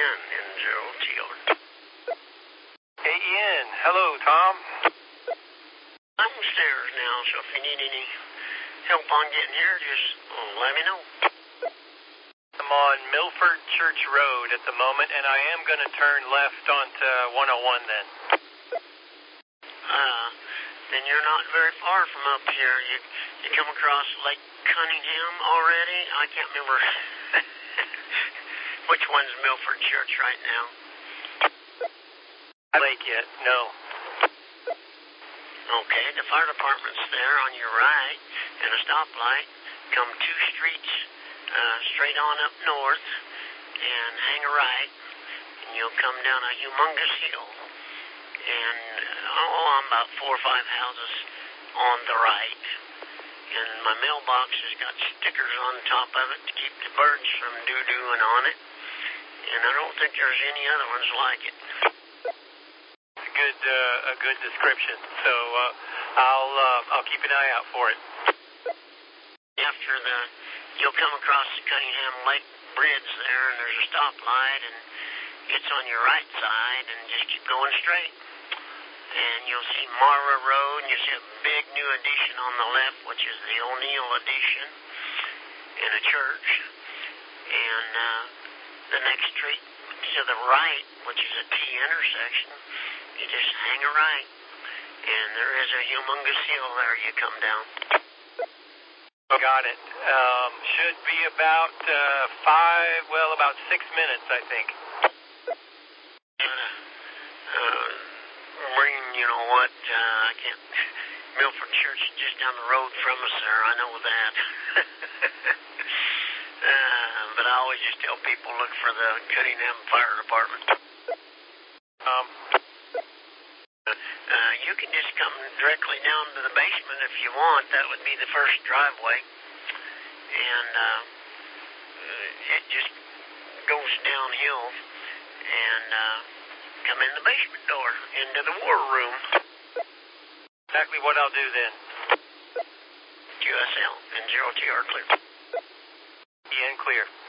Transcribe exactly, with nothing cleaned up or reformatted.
Ian in Zero T R. Hey, Ian. Hello, Tom. I'm upstairs now, so if you need any help on getting here, just oh, let me know. I'm on Milford Church Road at the moment, and I am going to turn left onto one oh one then. Uh, then you're not very far from up here. You you come across Lake Cunningham already? I can't remember which one's Milford Church right now. Lake yet? No. Okay, the fire department's there on your right, and a stoplight. Come two streets uh, straight on up north, and hang a right, and you'll come down a humongous hill. And, oh, I'm about four or five houses on the right. And my mailbox has got stickers on top of it to keep the birds from doo-dooing on it. And I don't think there's any other ones like it. It's a good, uh, a good description. So uh, I'll, uh, I'll keep an eye out for it. After the, you'll come across the Cunningham Lake Bridge there, and there's a stoplight, and it's on your right side, and just keep going straight. And you'll see Mara Road, and you'll see a big new addition on the left, which is the O'Neill addition, and a church. And uh, the next street to the right, which is a T intersection, you just hang a right. And there is a humongous hill there you come down. Got it. Um, should be about uh, five, well, about six minutes, I think. Uh, uh, bring, you know what, uh, I can't, Milford Church is just down the road from us there, I know that. uh, but I always just tell people, look for the Cunningham Fire Department. Um, uh, you can just come directly down to the basement if you want. That would be the first driveway. And uh, it just goes downhill and uh, come in the basement door into the war room. Exactly what I'll do then. Q S L and Zero T R clear. Ian, clear.